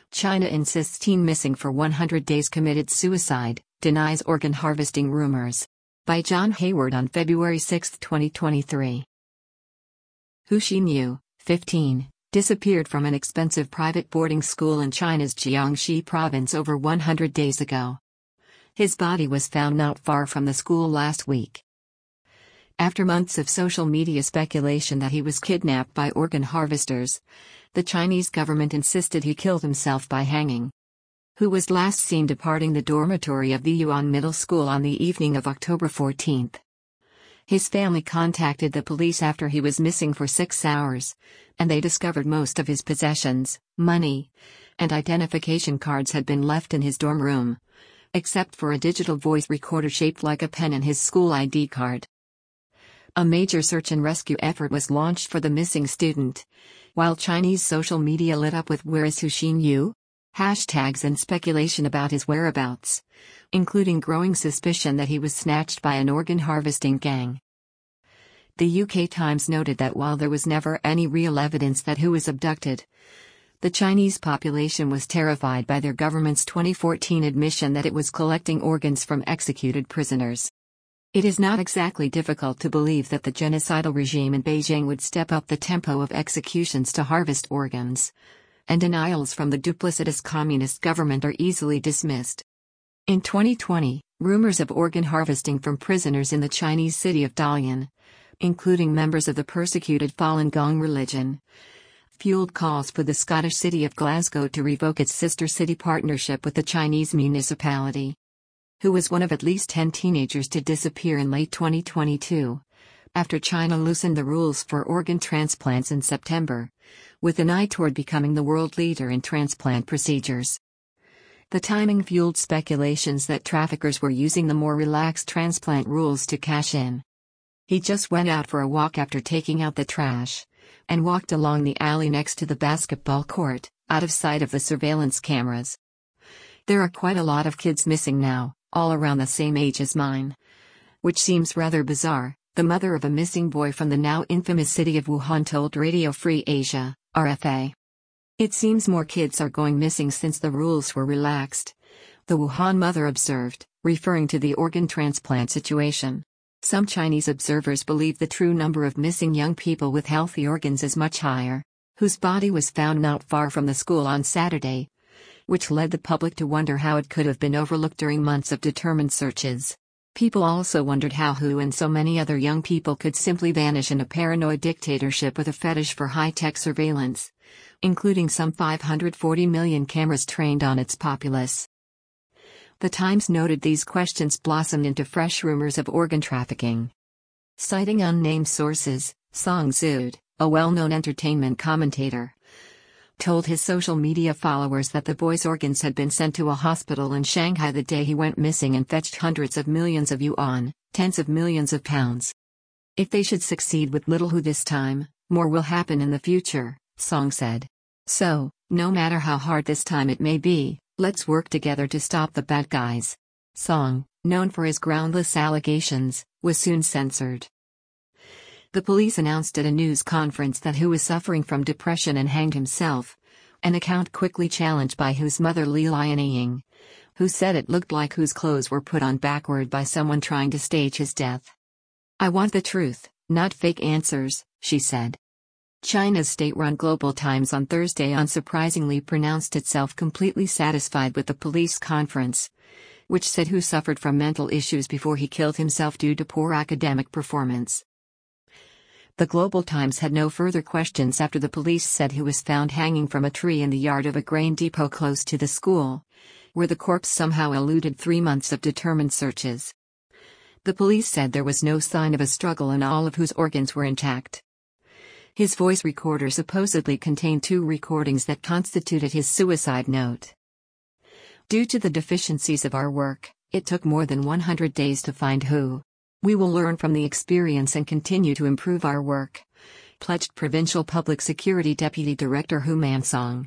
China insists teen missing for 100 days committed suicide, denies organ harvesting rumors. By John Hayward on February 6, 2023. Hu Xinyu, 15, disappeared from an expensive private boarding school in China's Jiangxi province over 100 days ago. His body was found not far from the school last week. After months of social media speculation that he was kidnapped by organ harvesters, the Chinese government insisted he killed himself by hanging. Hu was last seen departing the dormitory of the Yuan Middle School on the evening of October 14. His family contacted the police after he was missing for 6 hours, and they discovered most of his possessions, money, and identification cards had been left in his dorm room, except for a digital voice recorder shaped like a pen and his school ID card. A major search and rescue effort was launched for the missing student, while Chinese social media lit up with "Where is Hu Xinyu?" hashtags and speculation about his whereabouts, including growing suspicion that he was snatched by an organ harvesting gang. The UK Times noted that while there was never any real evidence that Hu was abducted, the Chinese population was terrified by their government's 2014 admission that it was collecting organs from executed prisoners. It is not exactly difficult to believe that the genocidal regime in Beijing would step up the tempo of executions to harvest organs, and denials from the duplicitous communist government are easily dismissed. In 2020, rumors of organ harvesting from prisoners in the Chinese city of Dalian, including members of the persecuted Falun Gong religion, fueled calls for the Scottish city of Glasgow to revoke its sister city partnership with the Chinese municipality. Hu was one of at least 10 teenagers to disappear in late 2022, after China loosened the rules for organ transplants in September, with an eye toward becoming the world leader in transplant procedures. The timing fueled speculations that traffickers were using the more relaxed transplant rules to cash in. He just went out for a walk after taking out the trash, and walked along the alley next to the basketball court, out of sight of the surveillance cameras. There are quite a lot of kids missing now, all around the same age as mine. Which seems rather bizarre, the mother of a missing boy from the now infamous city of Wuhan told Radio Free Asia, RFA. It seems more kids are going missing since the rules were relaxed, the Wuhan mother observed, referring to the organ transplant situation. Some Chinese observers believe the true number of missing young people with healthy organs is much higher, whose body was found not far from the school on Saturday, which led the public to wonder how it could have been overlooked during months of determined searches. People also wondered how Hu and so many other young people could simply vanish in a paranoid dictatorship with a fetish for high-tech surveillance, including some 540 million cameras trained on its populace. The Times noted these questions blossomed into fresh rumors of organ trafficking. Citing unnamed sources, Song Zud, a well-known entertainment commentator, told his social media followers that the boy's organs had been sent to a hospital in Shanghai the day he went missing and fetched hundreds of millions of yuan, tens of millions of pounds. If they should succeed with little Hu this time, more will happen in the future, Song said. So, no matter how hard this time it may be, let's work together to stop the bad guys. Song, known for his groundless allegations, was soon censored. The police announced at a news conference that Hu was suffering from depression and hanged himself, an account quickly challenged by Hu's mother Li Lianying, who said it looked like Hu's clothes were put on backward by someone trying to stage his death. "I want the truth, not fake answers," she said. China's state-run Global Times on Thursday unsurprisingly pronounced itself completely satisfied with the police conference, which said Hu suffered from mental issues before he killed himself due to poor academic performance. The Global Times had no further questions after the police said he was found hanging from a tree in the yard of a grain depot close to the school, where the corpse somehow eluded 3 months of determined searches. The police said there was no sign of a struggle and all of Hu's organs were intact. His voice recorder supposedly contained 2 recordings that constituted his suicide note. "Due to the deficiencies of our work, it took more than 100 days to find Hu. We will learn from the experience and continue to improve our work," pledged Provincial Public Security Deputy Director Hu Mansong.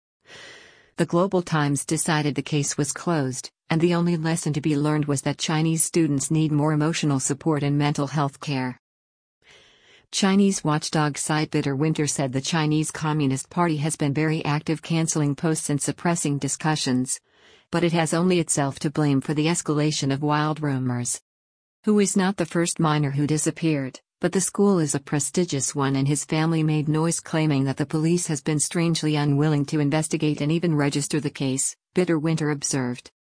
The Global Times decided the case was closed, and the only lesson to be learned was that Chinese students need more emotional support and mental health care. Chinese watchdog site Bitterwinter said the Chinese Communist Party has been very active canceling posts and suppressing discussions. But it has only itself to blame for the escalation of wild rumors. Hu is not the first minor who disappeared, but the school is a prestigious one, and his family made noise claiming that the police has been strangely unwilling to investigate and even register the case, Bitterwinter observed.